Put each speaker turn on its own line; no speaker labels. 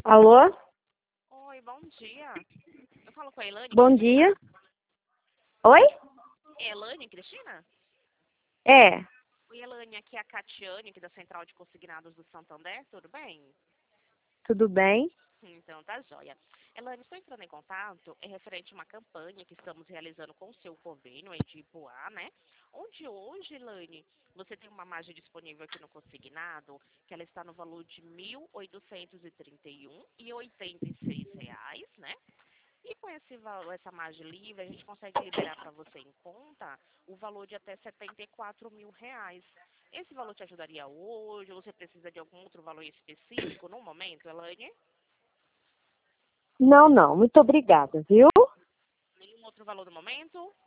Alô?
Oi, bom dia. Eu falo com a Elane
Bom
Cristina?
dia. Oi?
É Elane Cristina?
É,
Oi, Elane, aqui é a Catiane, aqui da Central de Consignados do Santander, tudo bem?
tudo bem?
Então, tá joia. Elane, estou entrando em contato, é referente a uma campanha que estamos realizando com o seu convênio aí de Ipuá, né? Onde hoje, Elane, você tem uma margem disponível aqui no consignado, que ela está no valor de R$ 1.831,86, né? E com essa margem livre, a gente consegue liberar para você em conta o valor de até R$ 74.000. Esse valor te ajudaria hoje? Ou você precisa de algum outro valor específico no momento, Elaine?
Não, não, muito obrigada, viu?
Nenhum outro valor no momento?